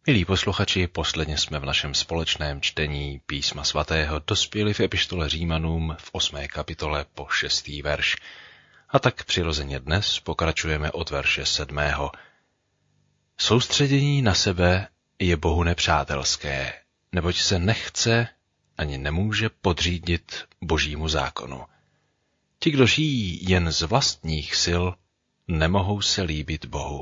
Milí posluchači, posledně jsme v našem společném čtení Písma svatého dospěli v epištole Římanům v 8. kapitole po 6. verš. A tak přirozeně dnes pokračujeme od verše 7. Soustředění na sebe je Bohu nepřátelské, neboť se nechce ani nemůže podřídit Božímu zákonu. Ti, kdo žijí jen z vlastních sil, nemohou se líbit Bohu.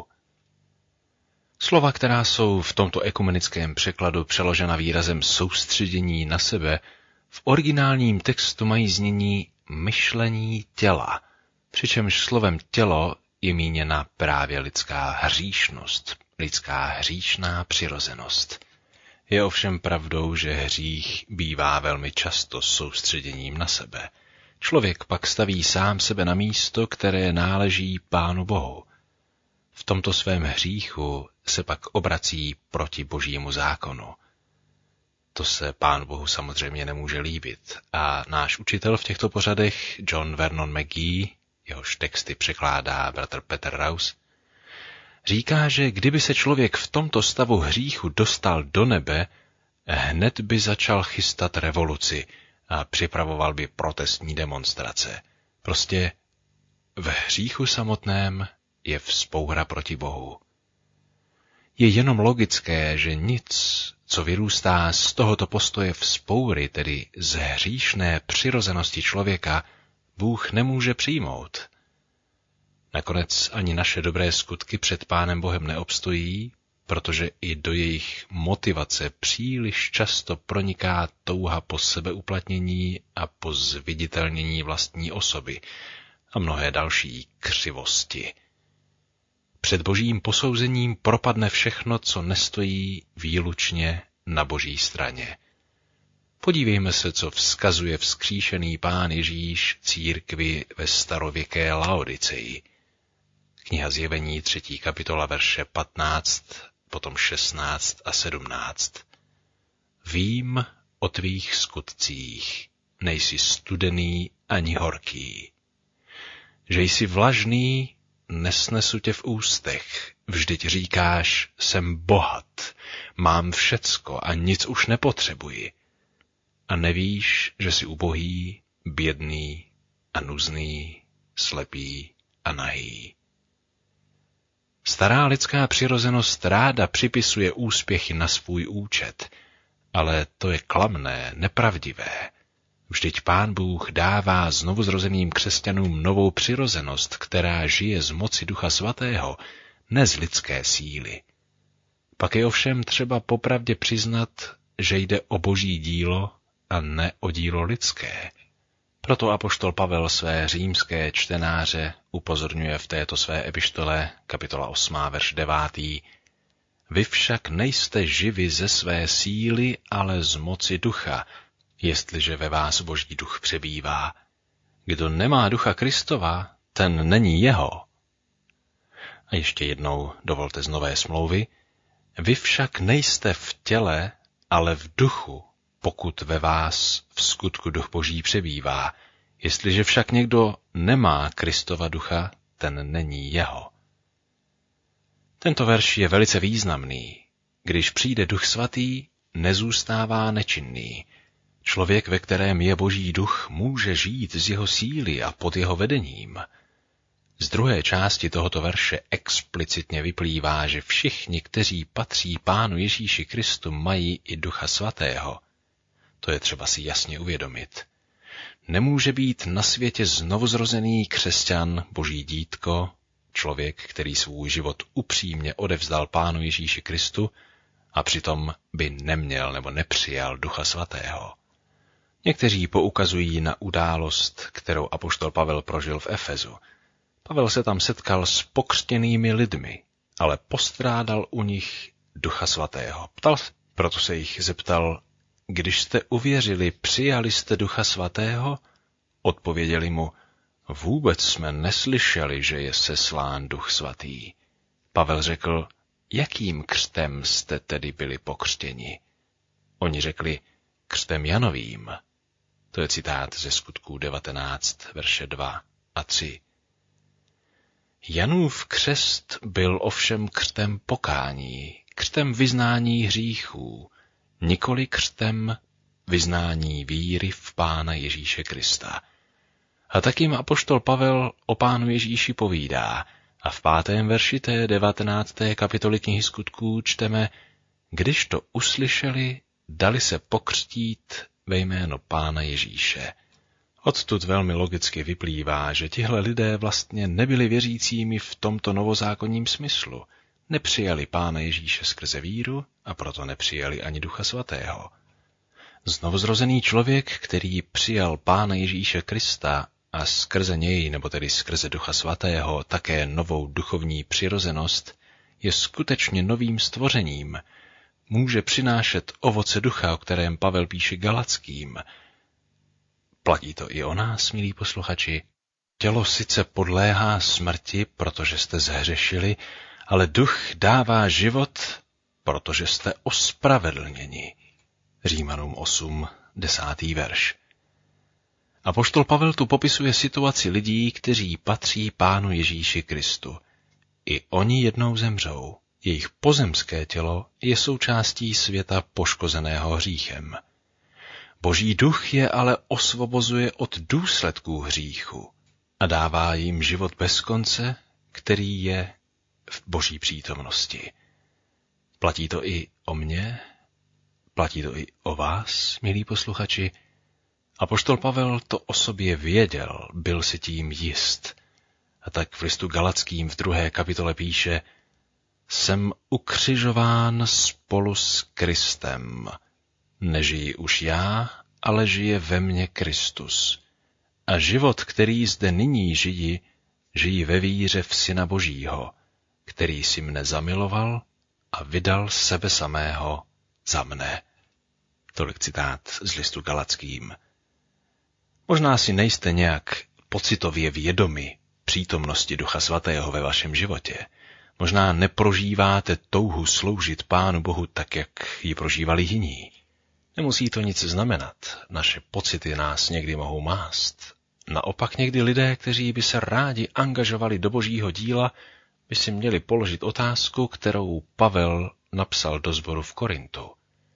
Slova, která jsou v tomto ekumenickém překladu přeložena výrazem soustředění na sebe, v originálním textu mají znění myšlení těla, přičemž slovem tělo je míněna právě lidská hříšnost, lidská hříšná přirozenost. Je ovšem pravdou, že hřích bývá velmi často soustředěním na sebe. Člověk pak staví sám sebe na místo, které náleží Pánu Bohu. V tomto svém hříchu se pak obrací proti Božímu zákonu. To se Pánu Bohu samozřejmě nemůže líbit a náš učitel v těchto pořadech, John Vernon McGee, jehož texty překládá bratr Peter Rous, říká, že kdyby se člověk v tomto stavu hříchu dostal do nebe, hned by začal chystat revoluci a připravoval by protestní demonstrace. Prostě v hříchu samotném je vzpoura proti Bohu. Je jenom logické, že nic, co vyrůstá z tohoto postoje vzpoury, tedy z hříšné přirozenosti člověka, Bůh nemůže přijmout. Nakonec ani naše dobré skutky před Pánem Bohem neobstojí, protože i do jejich motivace příliš často proniká touha po sebeuplatnění a po zviditelnění vlastní osoby a mnohé další křivosti. Před Božím posouzením propadne všechno, co nestojí výlučně na Boží straně. Podívejme se, co vzkazuje vzkříšený Pán Ježíš církvi ve starověké Laodiceji. Kniha Zjevení 3. kapitola verše 15, potom 16 a 17. Vím o tvých skutcích, nejsi studený ani horký. Že jsi vlažný, nesnesu tě v ústech, vždyť říkáš, jsem bohat, mám všecko a nic už nepotřebuji. A nevíš, že jsi ubohý, bědný a nuzný, slepý a nahý. Stará lidská přirozenost ráda připisuje úspěchy na svůj účet, ale to je klamné, nepravdivé. Vždyť Pán Bůh dává znovuzrozeným křesťanům novou přirozenost, která žije z moci Ducha Svatého, ne z lidské síly. Pak je ovšem třeba popravdě přiznat, že jde o Boží dílo a ne o dílo lidské. Proto apoštol Pavel své římské čtenáře upozorňuje v této své epištole, kapitola 8, verš 9. Vy však nejste živi ze své síly, ale z moci Ducha, jestliže ve vás Boží duch přebývá. Kdo nemá Ducha Kristova, ten není jeho. A ještě jednou dovolte z Nové smlouvy. Vy však nejste v těle, ale v duchu, pokud ve vás v skutku Duch Boží přebývá. Jestliže však někdo nemá Kristova ducha, ten není jeho. Tento verš je velice významný. Když přijde Duch Svatý, nezůstává nečinný. Člověk, ve kterém je Boží duch, může žít z jeho síly a pod jeho vedením. Z druhé části tohoto verše explicitně vyplývá, že všichni, kteří patří Pánu Ježíši Kristu, mají i Ducha Svatého. To je třeba si jasně uvědomit. Nemůže být na světě znovuzrozený křesťan, Boží dítko, člověk, který svůj život upřímně odevzdal Pánu Ježíši Kristu a přitom by neměl nebo nepřijal Ducha Svatého. Někteří poukazují na událost, kterou apoštol Pavel prožil v Efezu. Pavel se tam setkal s pokřtěnými lidmi, ale postrádal u nich Ducha Svatého. Proto se jich zeptal, když jste uvěřili, přijali jste Ducha Svatého? Odpověděli mu, vůbec jsme neslyšeli, že je seslán Duch Svatý. Pavel řekl, jakým křtem jste tedy byli pokřtěni? Oni řekli, křtem Janovým. To je citát ze Skutků 19, verše 2 a 3. Janův křest byl ovšem křtem pokání, křtem vyznání hříchů, nikoli křtem vyznání víry v Pána Ježíše Krista. A tak jim apoštol Pavel o Pánu Ježíši povídá a v 5. verši té 19. kapitoly knihy Skutků čteme: Když to uslyšeli, dali se pokřtít ve jméno Pána Ježíše. Odtud velmi logicky vyplývá, že tihle lidé vlastně nebyli věřícími v tomto novozákonním smyslu. Nepřijali Pána Ježíše skrze víru a proto nepřijali ani Ducha Svatého. Znovuzrozený člověk, který přijal Pána Ježíše Krista a skrze něj, nebo tedy skrze Ducha Svatého, také novou duchovní přirozenost, je skutečně novým stvořením. Může přinášet ovoce ducha, o kterém Pavel píše Galackým. Platí to i o nás, milí posluchači. Tělo sice podléhá smrti, protože jste zhřešili, ale duch dává život, protože jste ospravedlněni. Římanům 8, 10. verš. Apoštol Pavel tu popisuje situaci lidí, kteří patří Pánu Ježíši Kristu. I oni jednou zemřou. Jejich pozemské tělo je součástí světa poškozeného hříchem. Boží duch je ale osvobozuje od důsledků hříchu a dává jim život bez konce, který je v Boží přítomnosti. Platí to i o mně, platí to i o vás, milí posluchači. Apoštol Pavel to o sobě věděl, byl si tím jist. A tak v listu Galackým v 2. kapitole píše: Jsem ukřižován spolu s Kristem. Nežijí už já, ale žije ve mně Kristus. A život, který zde nyní žijí ve víře v Syna Božího, který si mne zamiloval a vydal sebe samého za mne. Tolik citát z listu Galackým. Možná si nejste nějak pocitově vědomi přítomnosti Ducha Svatého ve vašem životě. Možná neprožíváte touhu sloužit Pánu Bohu tak, jak ji prožívali jiní. Nemusí to nic znamenat, naše pocity nás někdy mohou mást. Naopak někdy lidé, kteří by se rádi angažovali do Božího díla, by si měli položit otázku, kterou Pavel napsal do sboru v Korintu.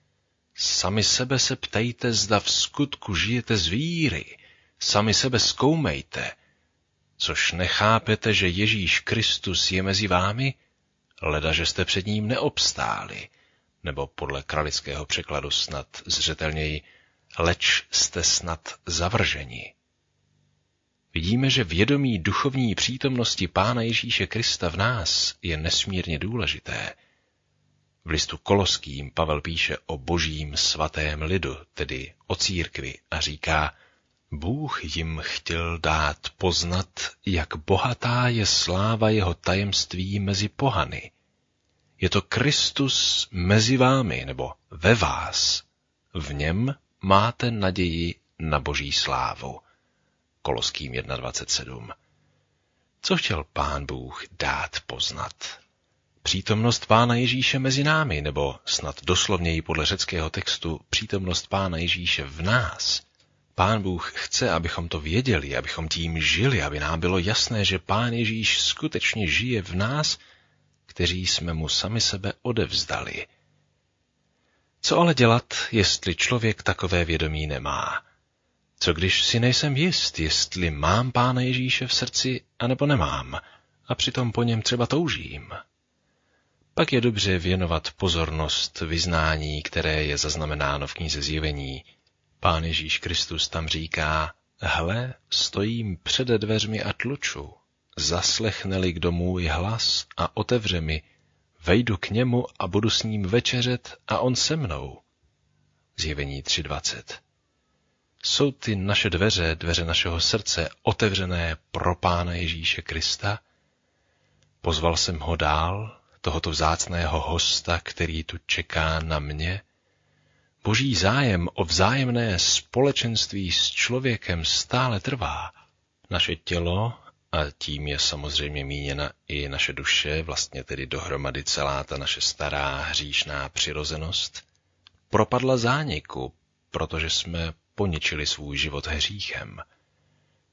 Sami sebe se ptejte, zda v skutku žijete z víry. Sami sebe zkoumejte. Což nechápete, že Ježíš Kristus je mezi vámi? Leda, že jste před ním neobstáli. Nebo podle kralického překladu snad zřetelněji, leč jste snad zavrženi. Vidíme, že vědomí duchovní přítomnosti Pána Ježíše Krista v nás je nesmírně důležité. V listu Koloským Pavel píše o božím svatém lidu, tedy o církvi, a říká: Bůh jim chtěl dát poznat, jak bohatá je sláva jeho tajemství mezi pohany. Je to Kristus mezi vámi, nebo ve vás. V něm máte naději na boží slávu. Koloským 1.27. Co chtěl Pán Bůh dát poznat? Přítomnost Pána Ježíše mezi námi, nebo snad doslovněji podle řeckého textu přítomnost Pána Ježíše v nás. Pán Bůh chce, abychom to věděli, abychom tím žili, aby nám bylo jasné, že Pán Ježíš skutečně žije v nás, kteří jsme mu sami sebe odevzdali. Co ale dělat, jestli člověk takové vědomí nemá? Co když si nejsem jist, jestli mám Pána Ježíše v srdci, anebo nemám, a přitom po něm třeba toužím? Pak je dobře věnovat pozornost vyznání, které je zaznamenáno v knize Zjevení. Pán Ježíš Kristus tam říká: Hle, stojím před dveřmi a tluču. Zaslechne-li kdo můj hlas a otevře mi, vejdu k němu a budu s ním večeřet a on se mnou. Zjevení 3.20. Jsou ty naše dveře, dveře našeho srdce, otevřené pro Pána Ježíše Krista? Pozval jsem ho dál, tohoto vzácného hosta, který tu čeká na mě? Boží zájem o vzájemné společenství s člověkem stále trvá. Naše tělo, a tím je samozřejmě míněna i naše duše, vlastně tedy dohromady celá ta naše stará hříšná přirozenost, propadla zániku, protože jsme poničili svůj život hříchem.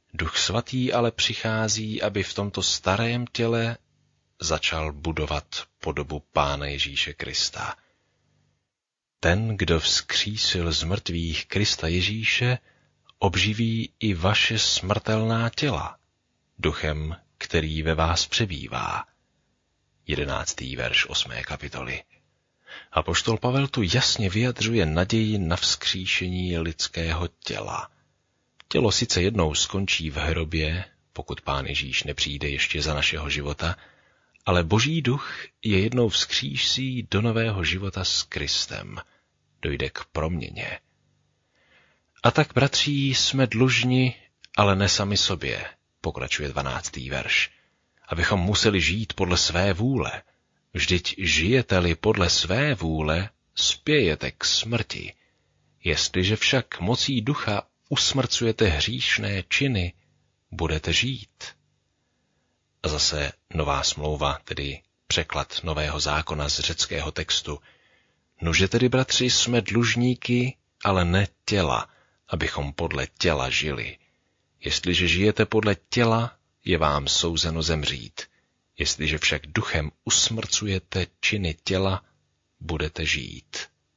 Duch svatý ale přichází, aby v tomto starém těle začal budovat podobu Pána Ježíše Krista. Ten, kdo vzkřísil z mrtvých Krista Ježíše, obživí i vaše smrtelná těla, duchem, který ve vás přebývá. 11. verš 8. kapitoly. Apoštol Pavel tu jasně vyjadřuje naději na vzkříšení lidského těla. Tělo sice jednou skončí v hrobě, pokud Pán Ježíš nepřijde ještě za našeho života, ale Boží duch je jednou vzkřísí do nového života s Kristem. Dojde k proměně. A tak, bratří, jsme dlužni, ale ne sami sobě, pokračuje 12. verš, abychom museli žít podle své vůle. Vždyť žijete-li podle své vůle, spějete k smrti. Jestliže však mocí ducha usmrcujete hříšné činy, budete žít. A zase Nová smlouva, tedy překlad Nového zákona z řeckého textu. Nuže tedy, bratři, jsme dlužníky, ale ne těla, abychom podle těla žili. Jestliže žijete podle těla, je vám souzeno zemřít. Jestliže však duchem usmrcujete činy těla, budete žít.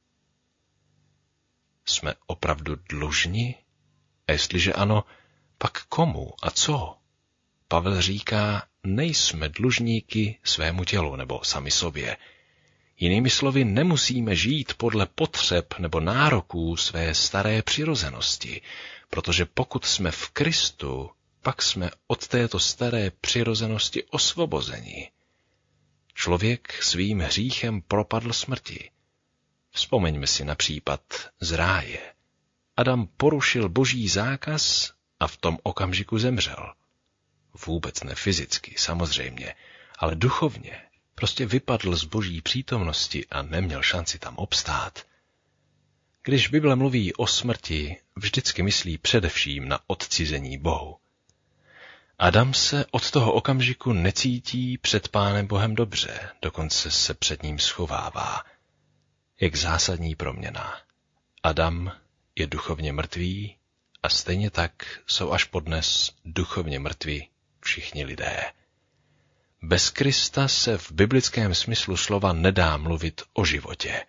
Jsme opravdu dlužni? A jestliže ano, pak komu a co? Pavel říká, nejsme dlužníky svému tělu nebo sami sobě. Jinými slovy, nemusíme žít podle potřeb nebo nároků své staré přirozenosti, protože pokud jsme v Kristu, pak jsme od této staré přirozenosti osvobozeni. Člověk svým hříchem propadl smrti. Vzpomeňme si na případ z ráje. Adam porušil Boží zákaz a v tom okamžiku zemřel. Vůbec ne fyzicky, samozřejmě, ale duchovně. Prostě vypadl z Boží přítomnosti a neměl šanci tam obstát. Když Bible mluví o smrti, vždycky myslí především na odcizení Bohu. Adam se od toho okamžiku necítí před Pánem Bohem dobře, dokonce se před ním schovává. Jak zásadní proměna. Adam je duchovně mrtvý a stejně tak jsou až podnes duchovně mrtví všichni lidé. Bez Krista se v biblickém smyslu slova nedá mluvit o životě.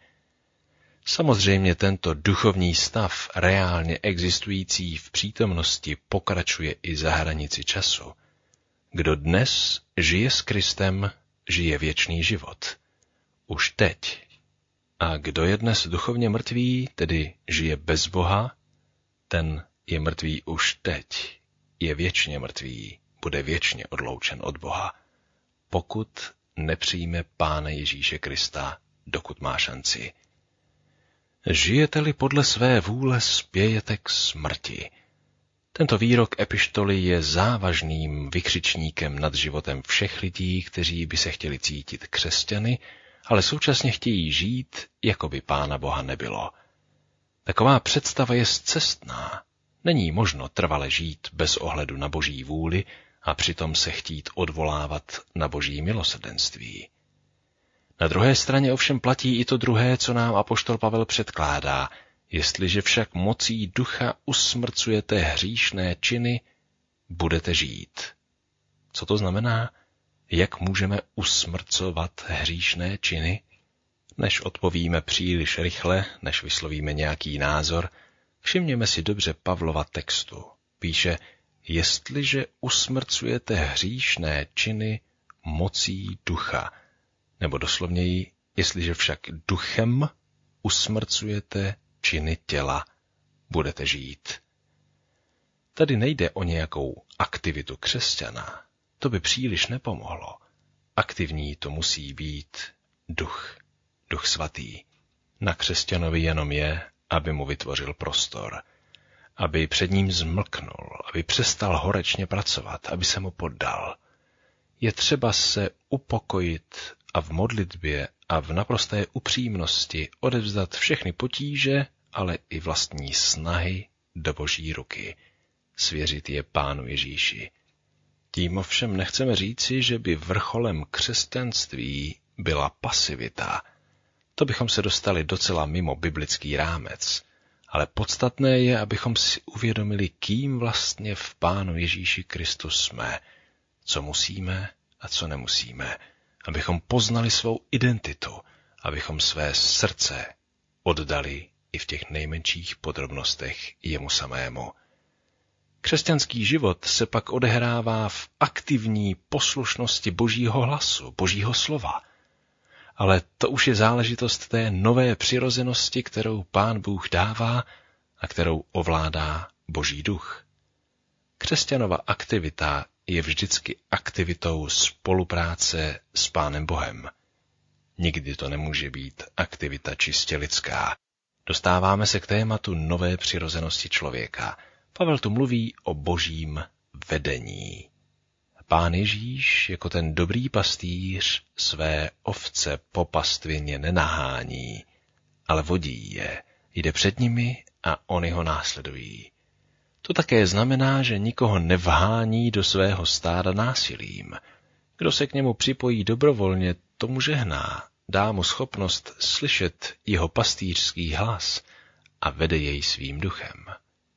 Samozřejmě tento duchovní stav, reálně existující v přítomnosti, pokračuje i za hranici času. Kdo dnes žije s Kristem, žije věčný život. Už teď. A kdo je dnes duchovně mrtvý, tedy žije bez Boha, ten je mrtvý už teď. Je věčně mrtvý, bude věčně odloučen od Boha, pokud nepřijme Pána Ježíše Krista, dokud má šanci. Žijete-li podle své vůle, spějete k smrti. Tento výrok epištoly je závažným vykřičníkem nad životem všech lidí, kteří by se chtěli cítit křesťany, ale současně chtějí žít, jako by Pána Boha nebylo. Taková představa je scestná. Není možno trvale žít bez ohledu na Boží vůli a přitom se chtít odvolávat na Boží milosrdenství. Na druhé straně ovšem platí i to druhé, co nám apoštol Pavel předkládá. Jestliže však mocí ducha usmrcujete hříšné činy, budete žít. Co to znamená? Jak můžeme usmrcovat hříšné činy? Než odpovíme příliš rychle, než vyslovíme nějaký názor, všimněme si dobře Pavlova textu. Píše, jestliže usmrcujete hříšné činy mocí ducha, nebo doslovněji, jestliže však duchem usmrcujete činy těla, budete žít. Tady nejde o nějakou aktivitu křesťana, to by příliš nepomohlo. Aktivní to musí být duch svatý. Na křesťanovi jenom je, aby mu vytvořil prostor, aby před ním zmlknul, aby přestal horečně pracovat, aby se mu poddal. Je třeba se upokojit a v modlitbě a v naprosté upřímnosti odevzdat všechny potíže, ale i vlastní snahy do Boží ruky. Svěřit je Pánu Ježíši. Tím ovšem nechceme říci, že by vrcholem křesťanství byla pasivita. To bychom se dostali docela mimo biblický rámec. ale podstatné je, abychom si uvědomili, kým vlastně v Pánu Ježíši Kristu jsme, co musíme a co nemusíme, abychom poznali svou identitu, abychom své srdce oddali i v těch nejmenších podrobnostech jemu samému. Křesťanský život se pak odehrává v aktivní poslušnosti Božího hlasu, Božího slova. Ale to už je záležitost té nové přirozenosti, kterou Pán Bůh dává a kterou ovládá Boží duch. Křesťanova aktivita je vždycky aktivitou spolupráce s Pánem Bohem. Nikdy to nemůže být aktivita čistě lidská. Dostáváme se k tématu nové přirozenosti člověka. Pavel tu mluví o božím vedení. Pán Ježíš jako ten dobrý pastýř své ovce po pastvině nenahání, ale vodí je, jde před nimi a oni ho následují. To také znamená, že nikoho nevhání do svého stáda násilím. Kdo se k němu připojí dobrovolně, tomu žehná, dá mu schopnost slyšet jeho pastýřský hlas a vede jej svým duchem.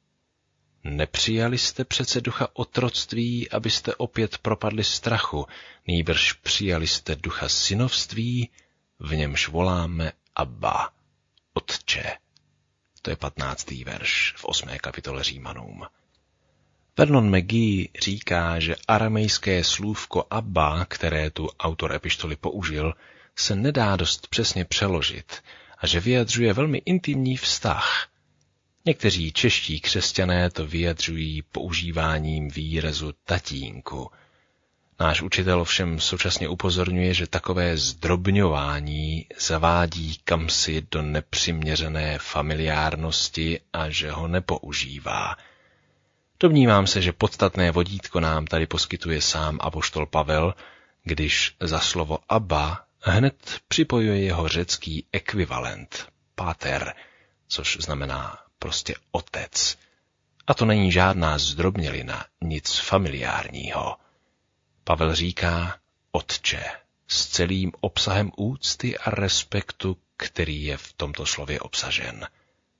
Nepřijali jste přece ducha otroctví, abyste opět propadli strachu, nýbrž přijali jste ducha synovství, v němž voláme Abba, Otče. To je 15. verš v 8. kapitole Římanům. Vernon McGee říká, že aramejské slůvko Abba, které tu autor epištoly použil, se nedá dost přesně přeložit a že vyjadřuje velmi intimní vztah. Někteří čeští křesťané to vyjadřují používáním výrazu tatínku. Náš učitel ovšem současně upozorňuje, že takové zdrobňování zavádí kamsi do nepřiměřené familiárnosti a že ho nepoužívá. Domnívám se, že podstatné vodítko nám tady poskytuje sám apoštol Pavel, když za slovo Abba hned připojuje jeho řecký ekvivalent, pater, což znamená prostě otec. A to není žádná zdrobnělina, nic familiárního. Pavel říká Otče s celým obsahem úcty a respektu, který je v tomto slově obsažen.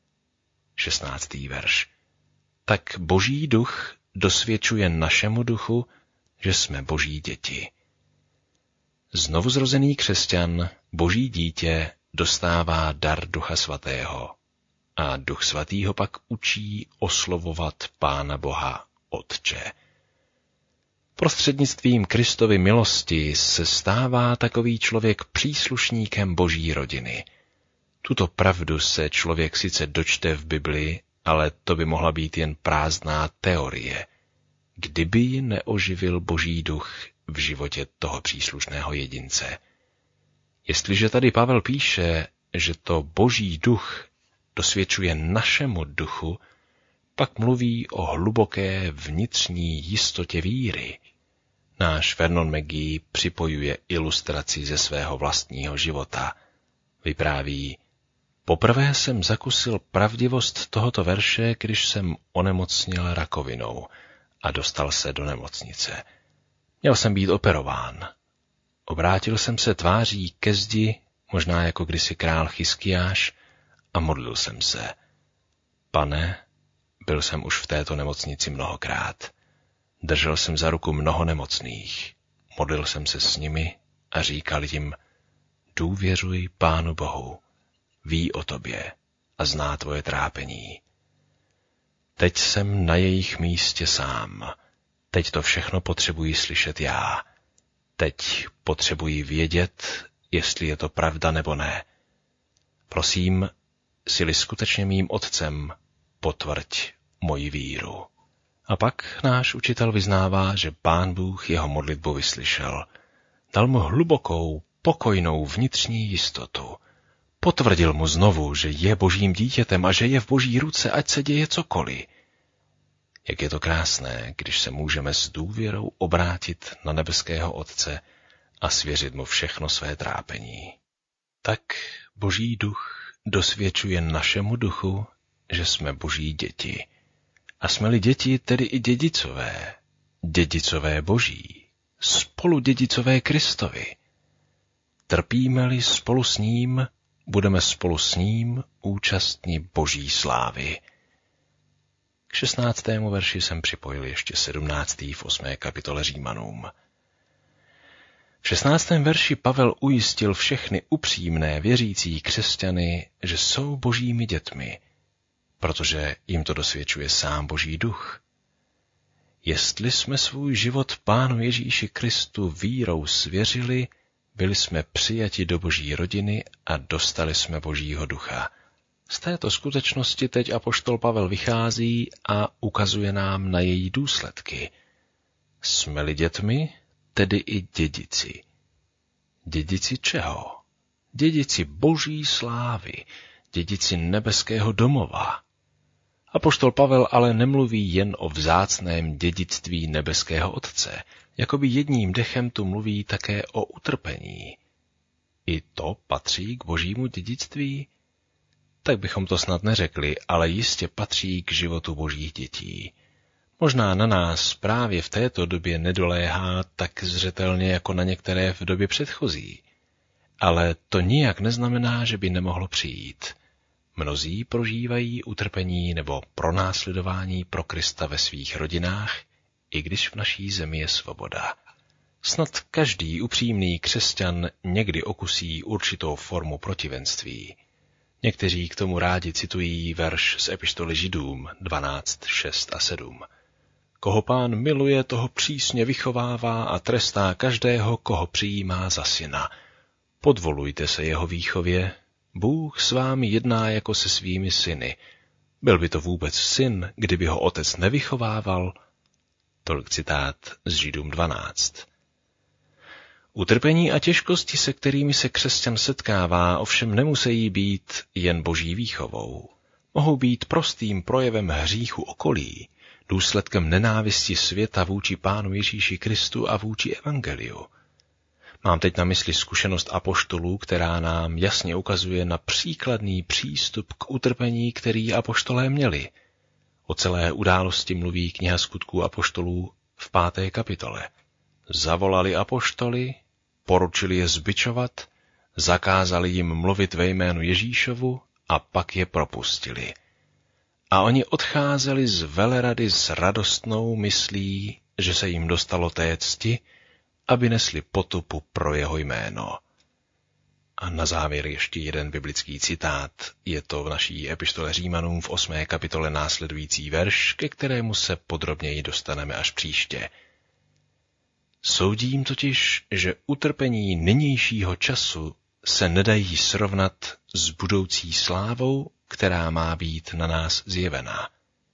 16. verš. Tak Boží duch dosvědčuje našemu duchu, že jsme Boží děti. Znovuzrozený křesťan, Boží dítě, dostává dar Ducha Svatého. A Duch Svatý ho pak učí oslovovat Pána Boha Otče. Prostřednictvím Kristovy milosti se stává takový člověk příslušníkem Boží rodiny. Tuto pravdu se člověk sice dočte v Bibli, ale to by mohla být jen prázdná teorie, kdyby ji neoživil Boží duch v životě toho příslušného jedince. Jestliže tady Pavel píše, že to Boží duch dosvědčuje našemu duchu, pak mluví o hluboké vnitřní jistotě víry. Náš Vernon McGee připojuje ilustraci ze svého vlastního života. Vypráví, poprvé jsem zakusil pravdivost tohoto verše, když jsem onemocněl rakovinou a dostal se do nemocnice. Měl jsem být operován. Obrátil jsem se tváří ke zdi, možná jako kdysi král Chyskiáš, a modlil jsem se. Pane, byl jsem už v této nemocnici mnohokrát. Držel jsem za ruku mnoho nemocných. Modlil jsem se s nimi a říkal jim, důvěřuj Pánu Bohu, ví o tobě a zná tvoje trápení. Teď jsem na jejich místě sám. Teď to všechno potřebuji slyšet já. Teď potřebuji vědět, jestli je to pravda nebo ne. Prosím, jsi-li skutečně mým otcem, potvrď moji víru. A pak náš učitel vyznává, že Pán Bůh jeho modlitbu vyslyšel. Dal mu hlubokou, pokojnou vnitřní jistotu. Potvrdil mu znovu, že je Božím dítětem a že je v Boží ruce, ať se děje cokoliv. Jak je to krásné, když se můžeme s důvěrou obrátit na nebeského Otce a svěřit mu všechno své trápení. Tak Boží duch dosvědčuje našemu duchu, že jsme Boží děti. A jsme-li děti, tedy i dědicové. Dědicové Boží, spoludědicové Kristovi. Trpíme-li spolu s ním, budeme spolu s ním účastni boží slávy. K 16. verši jsem připojil ještě 17. v 8. kapitole Římanům. V 16. verši Pavel ujistil všechny upřímné věřící křesťany, že jsou božími dětmi, protože jim to dosvědčuje sám Boží duch. Jestli jsme svůj život Pánu Ježíši Kristu vírou svěřili, byli jsme přijati do Boží rodiny a dostali jsme Božího ducha. Z této skutečnosti teď apoštol Pavel vychází a ukazuje nám na její důsledky. Jsme-li dětmi, tedy i dědici. Dědici čeho? Dědici Boží slávy, dědici nebeského domova. Apoštol Pavel ale nemluví jen o vzácném dědictví nebeského Otce, jakoby jedním dechem tu mluví také o utrpení. I to patří k božímu dědictví? Tak bychom to snad neřekli, ale jistě patří k životu božích dětí. Možná na nás právě v této době nedoléhá tak zřetelně jako na některé v době předchozí. Ale to nijak neznamená, že by nemohlo přijít. Mnozí prožívají utrpení nebo pronásledování pro Krista ve svých rodinách, i když v naší zemi je svoboda. Snad každý upřímný křesťan někdy okusí určitou formu protivenství. Někteří k tomu rádi citují verš z epištoly Židům 12, 6 a 7. Koho Pán miluje, toho přísně vychovává a trestá každého, koho přijímá za syna. Podvolujte se jeho výchově, Bůh s vámi jedná jako se svými syny. Byl by to vůbec syn, kdyby ho otec nevychovával? Tolik citát z Židům 12. Utrpení a těžkosti, se kterými se křesťan setkává, ovšem nemusí být jen boží výchovou. Mohou být prostým projevem hříchu okolí, důsledkem nenávisti světa vůči Pánu Ježíši Kristu a vůči evangeliu. Mám teď na mysli zkušenost apoštolů, která nám jasně ukazuje na příkladný přístup k utrpení, který apoštolé měli. O celé události mluví kniha Skutků apoštolů v 5. kapitole. Zavolali apoštoly, poručili je zbičovat, zakázali jim mluvit ve jménu Ježíšovu a pak je propustili. A oni odcházeli z velerady s radostnou myslí, že se jim dostalo té cti, aby nesli potupu pro jeho jméno. A na závěr ještě jeden biblický citát. Je to v naší epištole Římanům v 8. kapitole následující verš, ke kterému se podrobněji dostaneme až příště. Soudím totiž, že utrpení nynějšího času se nedají srovnat s budoucí slávou, která má být na nás zjevená.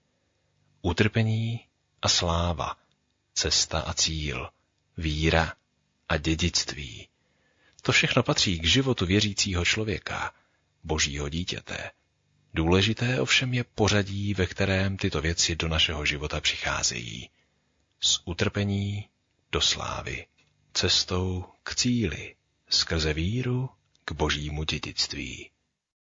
Utrpení a sláva, cesta a cíl, víra a dědictví. To všechno patří k životu věřícího člověka, božího dítěte. Důležité ovšem je pořadí, ve kterém tyto věci do našeho života přicházejí. Z utrpení do slávy, cestou k cíli, skrze víru k božímu dědictví.